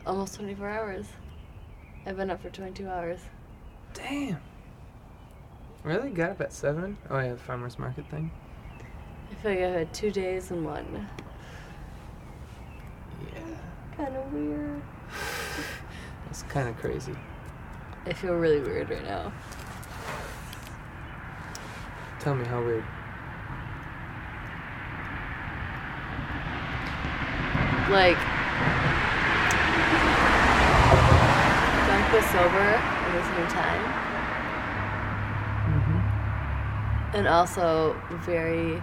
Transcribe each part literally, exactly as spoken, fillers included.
almost twenty-four hours. I've been up for twenty-two hours. Damn. Really? Got up at seven? Oh yeah, the farmer's market thing. I feel like I had two days in one. Yeah. Kind of weird. It's kind of crazy. I feel really weird right now. Tell me how weird. Like, drunk but sober at the same time. Mm-hmm. And also very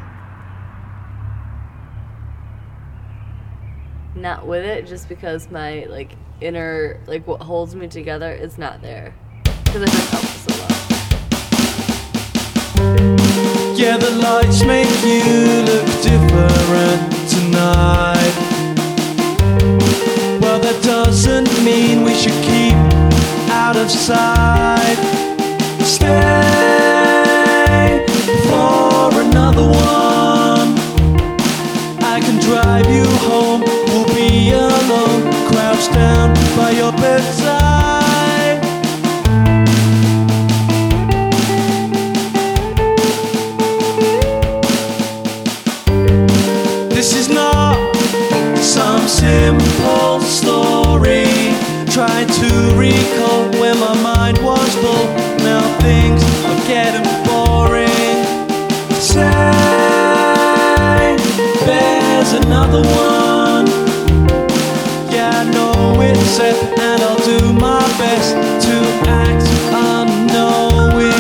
not with it, just because my, like, inner, like, what holds me together is not there. Because I've been out for so long. Yeah, the lights make you look different tonight. Well, that doesn't mean we should keep out of sight. Stay for another one. I can drive you home. We'll be alone, crouched down by your bedside. This is not some simple story. Try to recall when my mind was full. Now things are getting boring. Say there's another one. Yeah, I know it's set, and I'll do my best to act unknowing.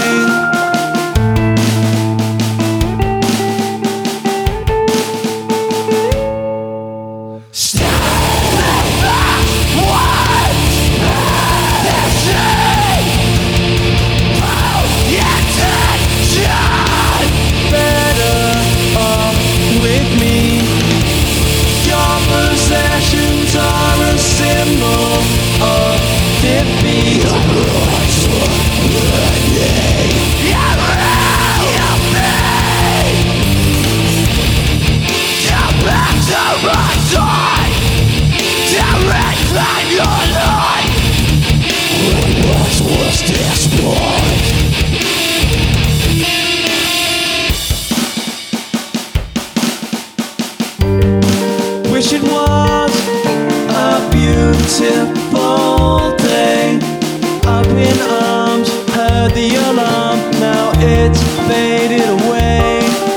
Wish it was a beautiful day. Up in arms, heard the alarm. Now it's faded away.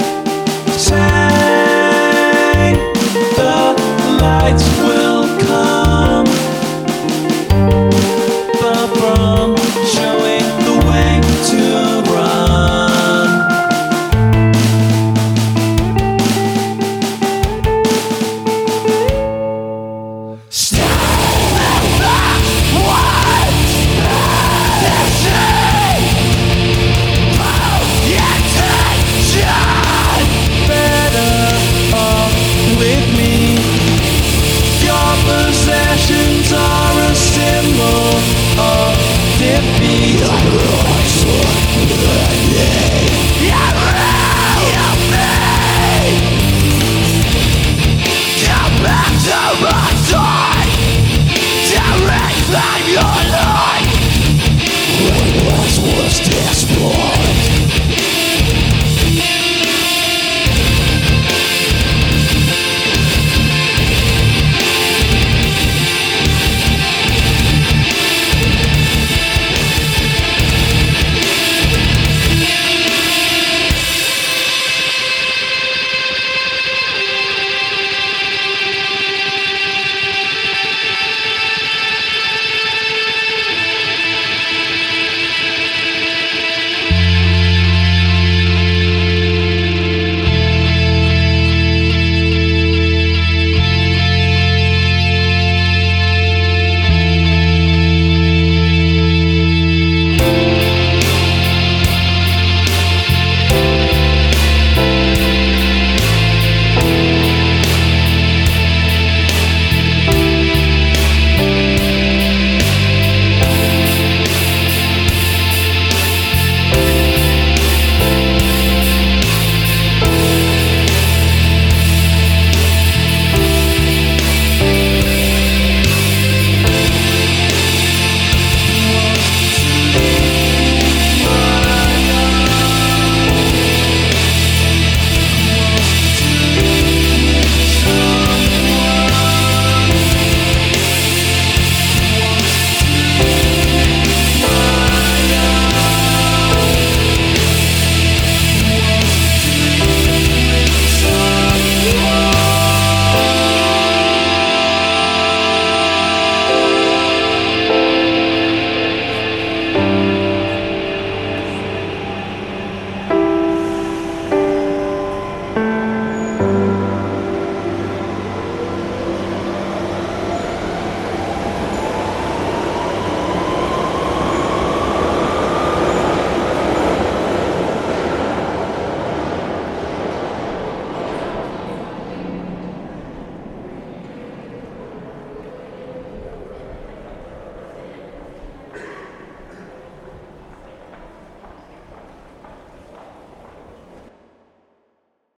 Say the lights will come, far from showing the way to run. Possessions are a symbol of defeat. Come back to